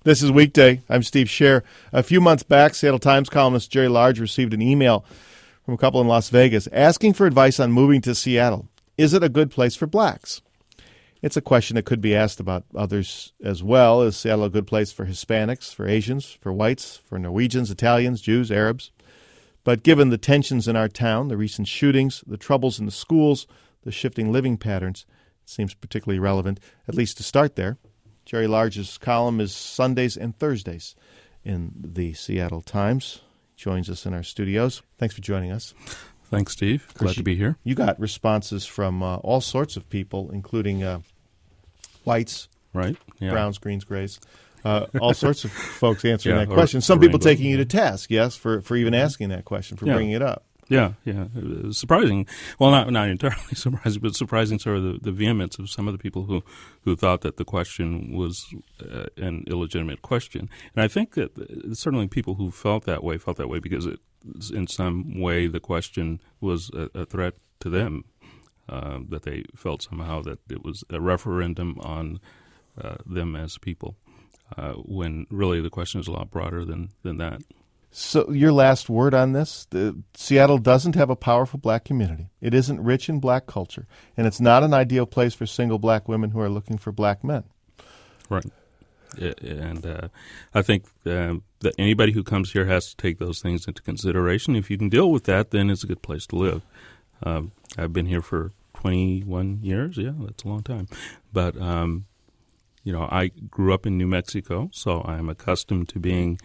This is Weekday. I'm Steve Scher. A few months back, Seattle Times columnist Jerry Large received an email from a couple in Las Vegas asking for advice on moving to Seattle. Is it a good place for blacks? It's a question that could be asked about others as well. Is Seattle a good place for Hispanics, for Asians, for whites, for Norwegians, Italians, Jews, Arabs? But given the tensions in our town, the recent shootings, the troubles in the schools, the shifting living patterns, it seems particularly relevant, at least to start there. Jerry Large's column is Sundays and Thursdays in the Seattle Times. He joins us in our studios. Thanks for joining us. Thanks, Steve. Glad to be here. You got responses from all sorts of people, including whites, right? Yeah. Browns, greens, grays, all sorts of folks answering that question. Some people taking you to task, yes, for even asking that question, for bringing it up. Yeah. It was surprising. Well, not entirely surprising, but surprising sort of the vehemence of some of the people who thought that the question was an illegitimate question. And I think that certainly people who felt that way because in some way the question was a threat to them, that they felt somehow that it was a referendum on them as people, when really the question is a lot broader than that. So your last word on this, Seattle doesn't have a powerful black community. It isn't rich in black culture, and it's not an ideal place for single black women who are looking for black men. Right. And I think that anybody who comes here has to take those things into consideration. If you can deal with that, then it's a good place to live. I've been here for 21 years. Yeah, that's a long time. But, I grew up in New Mexico, so I'm accustomed to being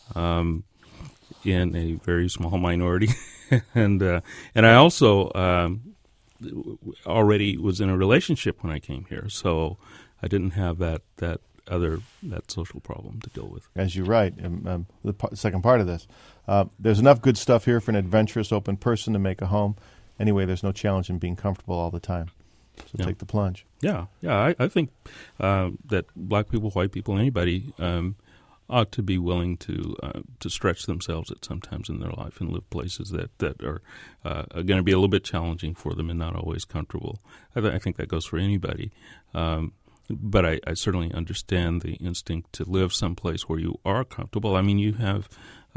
in a very small minority. and I also already was in a relationship when I came here, so I didn't have that social problem to deal with. As you write, the second part of this, there's enough good stuff here for an adventurous, open person to make a home. Anyway, there's no challenge in being comfortable all the time. So take the plunge. Yeah. I think that black people, white people, anybody ought to be willing to stretch themselves at some times in their life and live places that are going to be a little bit challenging for them and not always comfortable. I think that goes for anybody. But I certainly understand the instinct to live someplace where you are comfortable. I mean, you have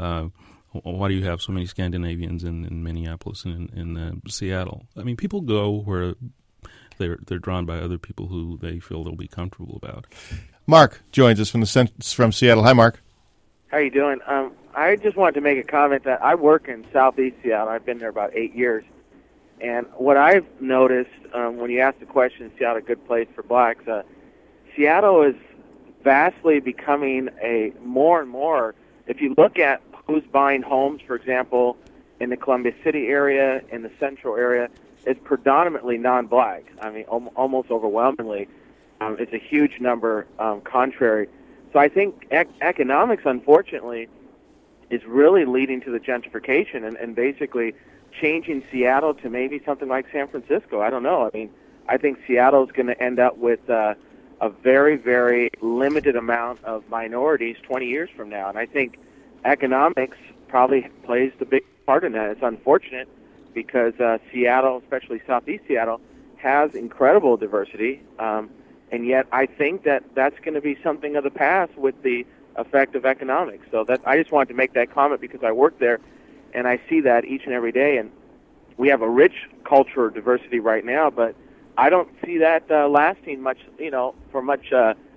why do you have so many Scandinavians in Minneapolis and in Seattle? I mean, people go where they're drawn by other people who they feel they'll be comfortable about. Mark joins us from Seattle. Hi, Mark. How you doing? I just wanted to make a comment that I work in Southeast Seattle. I've been there about 8 years. And what I've noticed when you ask the question, is Seattle a good place for blacks, Seattle is vastly becoming a more and more, if you look at who's buying homes, for example, in the Columbia City area, in the central area, it's predominantly non-black. I mean, almost overwhelmingly. It's a huge number, contrary. So I think economics, unfortunately, is really leading to the gentrification and basically changing Seattle to maybe something like San Francisco. I don't know. I mean, I think Seattle is going to end up with a very, very limited amount of minorities 20 years from now. And I think economics probably plays the big part in that. It's unfortunate because Seattle, especially Southeast Seattle, has incredible diversity. And yet I think that's going to be something of the past with the effect of economics. So I just wanted to make that comment because I work there, and I see that each and every day. And we have a rich culture of diversity right now, but I don't see that lasting much, for much,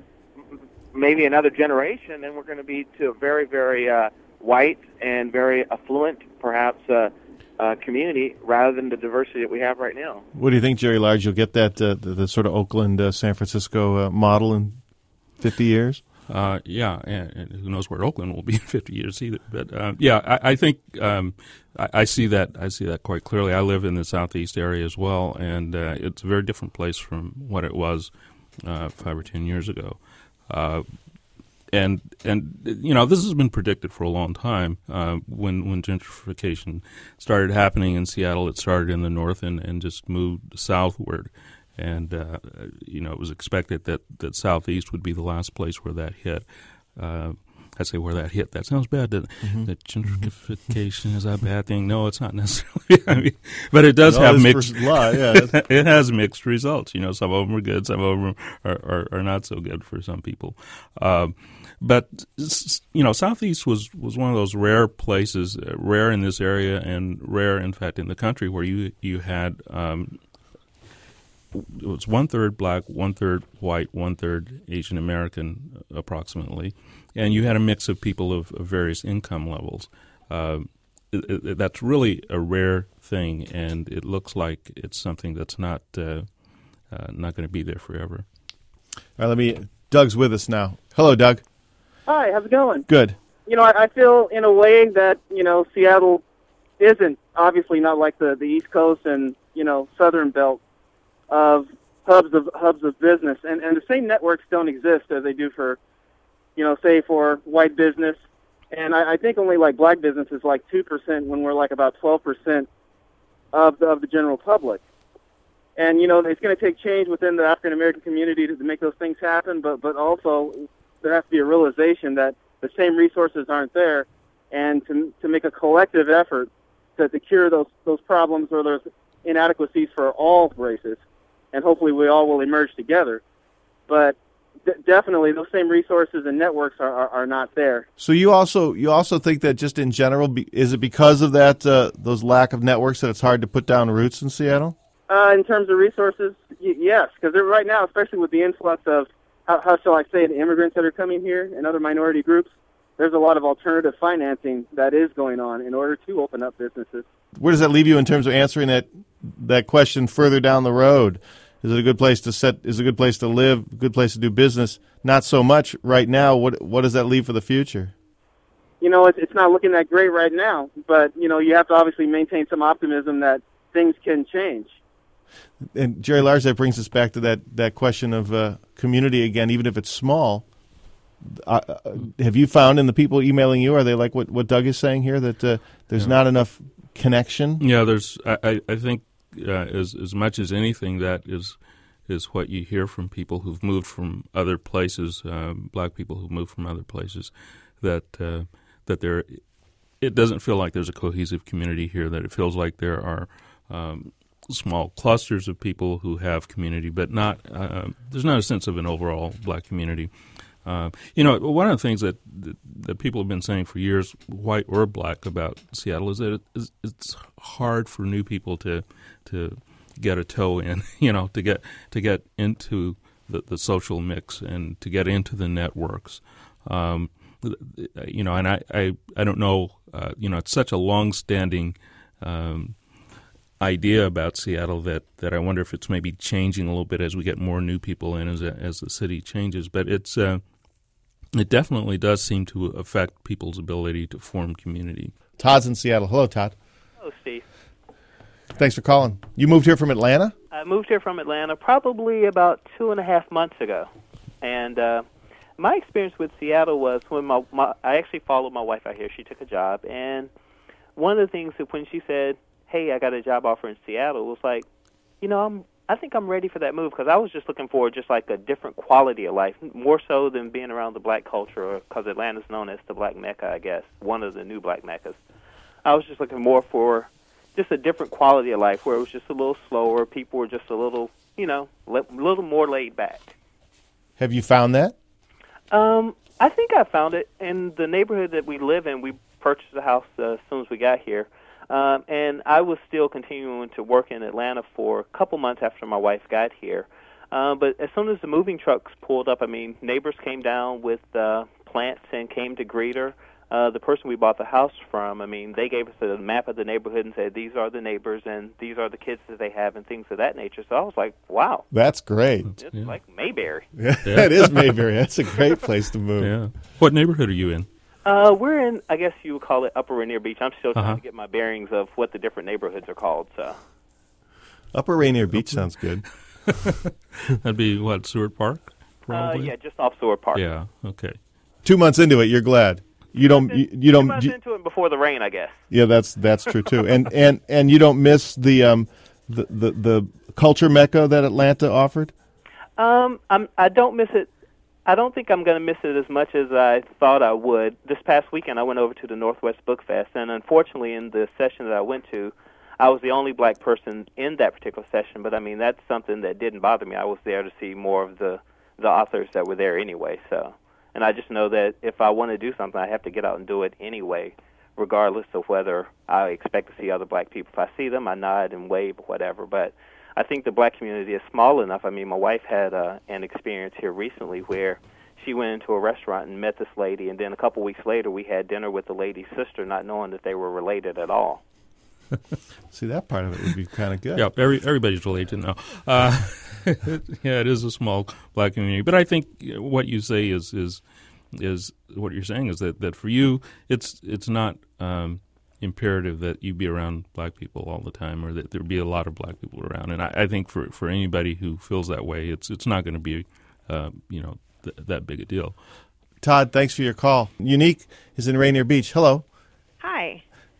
maybe another generation, and we're going to be to a very, very white and very affluent, perhaps, community rather than the diversity that we have right now. What do you think, Jerry Large? You'll get that the sort of Oakland, San Francisco model in 50 years? Yeah, and who knows where Oakland will be in 50 years either. But I think I see that. I see that quite clearly. I live in the southeast area as well, and it's a very different place from what it was 5 or 10 years ago. And this has been predicted for a long time. When gentrification started happening in Seattle, it started in the north and just moved southward. And, it was expected that Southeast would be the last place where that hit. I say where that hit. That sounds bad. That gentrification is a bad thing. No, it's not necessarily. I mean, but it does have mixed. It has mixed results. Some of them are good. Some of them are not so good for some people. But Southeast was one of those rare places, rare in this area and rare, in fact, in the country, where you had it was 1/3 black, 1/3 white, 1/3 Asian American, approximately, and you had a mix of people of various income levels. That's really a rare thing, and it looks like it's something that's not going to be there forever. All right, Doug's with us now. Hello, Doug. Hi, how's it going? Good. I feel in a way that, Seattle isn't, obviously not like the East Coast and, Southern Belt of hubs of business. And the same networks don't exist as they do for, say for white business. And I think only like black business is like 2% when we're like about 12% of the general public. And, it's going to take change within the African American community to make those things happen, but also there has to be a realization that the same resources aren't there, and to make a collective effort to cure those problems or those inadequacies for all races, and hopefully we all will emerge together. But definitely those same resources and networks are not there. So you also think that just in general, is it because of that those lack of networks that it's hard to put down roots in Seattle? In terms of resources, yes, because right now, especially with the influx of, how shall I say, the immigrants that are coming here and other minority groups, there's a lot of alternative financing that is going on in order to open up businesses. Where does that leave you in terms of answering that question further down the road? Is it a good place to is it a good place to live, a good place to do business? Not so much right now. What does that leave for the future? It's not looking that great right now, but, you have to obviously maintain some optimism that things can change. And Jerry Large, that brings us back to that question of community again, even if it's small. Have you found in the people emailing you, are they like what Doug is saying here, that there's not enough connection? Yeah, there's. I think as much as anything, that is what you hear from people who've moved from other places, black people who've moved from other places, that there, it doesn't feel like there's a cohesive community here. That it feels like there are small clusters of people who have community, but not there's not a sense of an overall black community. One of the things that people have been saying for years, white or black, about Seattle is that it's hard for new people to get a toe in, to get into the social mix and to get into the networks. And I don't know, it's such a long-standing idea about Seattle that I wonder if it's maybe changing a little bit as we get more new people in as the city changes. But it definitely does seem to affect people's ability to form community. Todd's in Seattle. Hello, Todd. Hello, Steve. Thanks for calling. You moved here from Atlanta? I moved here from Atlanta probably about 2.5 months ago. And my experience with Seattle was when I actually followed my wife out here. She took a job. And one of the things that when she said, hey, I got a job offer in Seattle, was like, I think I'm ready for that move, because I was just looking for just like a different quality of life, more so than being around the black culture, because Atlanta's known as the black Mecca, I guess, one of the new black Meccas. I was just looking more for just a different quality of life where it was just a little slower, people were just a little, little more laid back. Have you found that? I think I found it in the neighborhood that we live in. We purchased a house as soon as we got here. And I was still continuing to work in Atlanta for a couple months after my wife got here. But as soon as the moving trucks pulled up, neighbors came down with plants and came to greet her. The person we bought the house from, they gave us a map of the neighborhood and said, these are the neighbors and these are the kids that they have and things of that nature. So I was like, wow. That's great. It's like Mayberry. Yeah, it is Mayberry. That's a great place to move. Yeah. What neighborhood are you in? We're in, I guess you would call it Upper Rainier Beach. I'm still trying to get my bearings of what the different neighborhoods are called. So, Upper Rainier Beach sounds good. That'd be what, Seward Park? Probably? Yeah, just off Seward Park. Yeah. Okay. 2 months into it, you're glad. You don't. 2 months into it before the rain, I guess. Yeah, that's true too. And you don't miss the culture mecca that Atlanta offered. I don't miss it I don't think I'm going to miss it as much as I thought I would. This past weekend, I went over to the Northwest Book Fest, and unfortunately, in the session that I went to, I was the only black person in that particular session, but I mean, that's something that didn't bother me. I was there to see more of the authors that were there anyway, so. And I just know that if I want to do something, I have to get out and do it anyway, regardless of whether I expect to see other black people. If I see them, I nod and wave or whatever, but I think the black community is small enough. I mean, my wife had an experience here recently where she went into a restaurant and met this lady, and then a couple weeks later we had dinner with the lady's sister, not knowing that they were related at all. See, that part of it would be kind of good. Yeah, everybody's related now. Yeah, it is a small black community. But I think what you say is what you're saying is that for you, it's not imperative that you be around black people all the time, or that there be a lot of black people around. And I think for anybody who feels that way, it's not going to be that big a deal. Todd, thanks for your call. Unique is in Rainier Beach. Hello. Hi.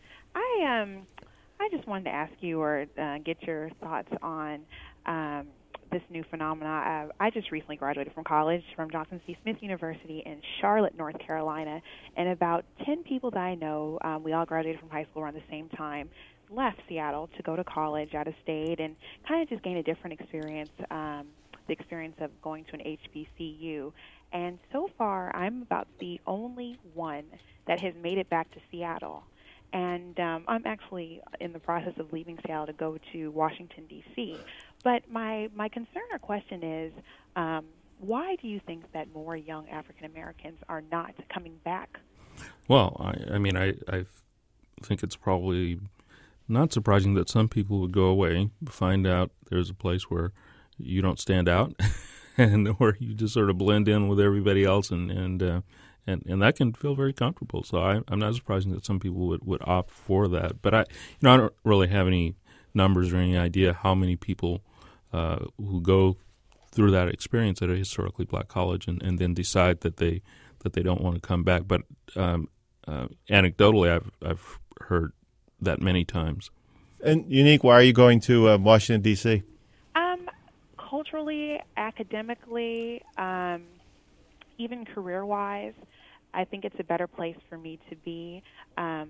I just wanted to ask you or get your thoughts on this new phenomena. I just recently graduated from college from Johnson C. Smith University in Charlotte, North Carolina, and about 10 people that I know, we all graduated from high school around the same time, left Seattle to go to college out of state and kind of just gain a different experience, the experience of going to an HBCU. And so far, I'm about the only one that has made it back to Seattle. And I'm actually in the process of leaving Seattle to go to Washington, D.C. But my concern or question is, why do you think that more young African Americans are not coming back? Well, I think it's probably not surprising that some people would go away, find out there's a place where you don't stand out and where you just sort of blend in with everybody else, and that can feel very comfortable. So I'm not surprised that some people would opt for that. But I don't really have any numbers or any idea how many people who go through that experience at a historically black college and then decide that they don't want to come back. But anecdotally, I've heard that many times. And Unique, why are you going to Washington, D.C.? Culturally, academically, even career-wise, I think it's a better place for me to be. And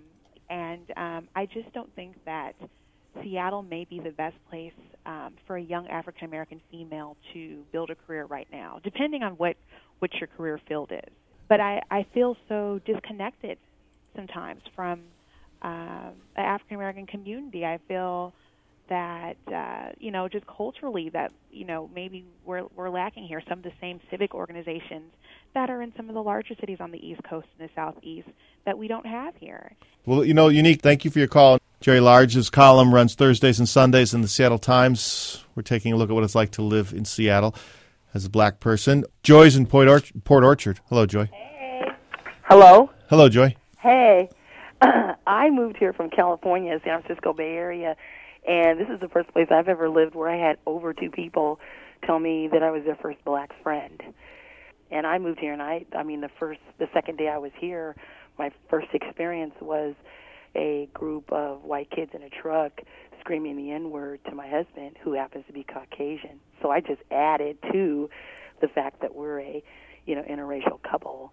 I just don't think that Seattle may be the best place for a young African-American female to build a career right now, depending on what your career field is. But I feel so disconnected sometimes from the African-American community. I feel that, just culturally that, maybe we're lacking here some of the same civic organizations that are in some of the larger cities on the East Coast and the Southeast that we don't have here. Well, Unique, thank you for your call. Jerry Large's column runs Thursdays and Sundays in the Seattle Times. We're taking a look at what it's like to live in Seattle as a black person. Joy's in Port Orchard. Hello, Joy. Hey. Hello. Hello, Joy. Hey. I moved here from California, San Francisco Bay Area, and this is the first place I've ever lived where I had over 2 people tell me that I was their first black friend. And I moved here, and the second day I was here, my first experience was a group of white kids in a truck screaming the N-word to my husband, who happens to be Caucasian. So I just added to the fact that we're a, interracial couple.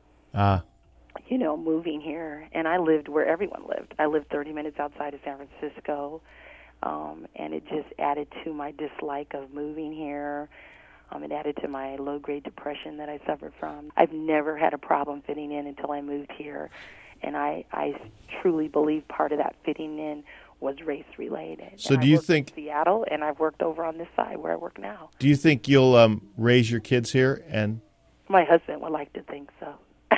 Moving here, and I lived where everyone lived. I lived 30 minutes outside of San Francisco, and it just added to my dislike of moving here. It added to my low-grade depression that I suffered from. I've never had a problem fitting in until I moved here, and I truly believe part of that fitting in was race-related. So do you think in Seattle, and I've worked over on this side where I work now. Do you think you'll raise your kids here? And my husband would like to think so.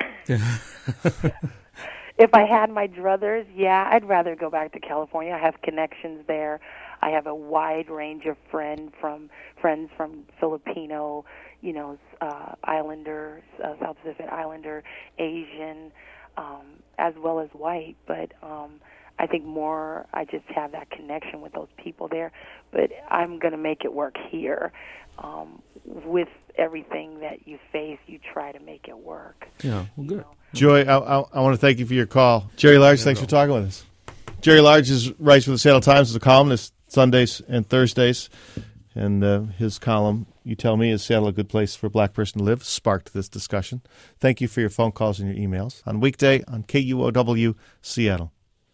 If I had my druthers, yeah, I'd rather go back to California. I have connections there. I have a wide range of friends from Filipino, Islander, South Pacific Islander, Asian, as well as white. But I think more I just have that connection with those people there. But I'm going to make it work here. With everything that you face, you try to make it work. Yeah, well, good. Joy, I want to thank you for your call. Jerry Large, thanks for talking with us. Jerry Large writes for the Seattle Times as a columnist Sundays and Thursdays. And his column, You Tell Me, Is Seattle a Good Place for a Black Person to Live?, sparked this discussion. Thank you for your phone calls and your emails on weekday on KUOW Seattle.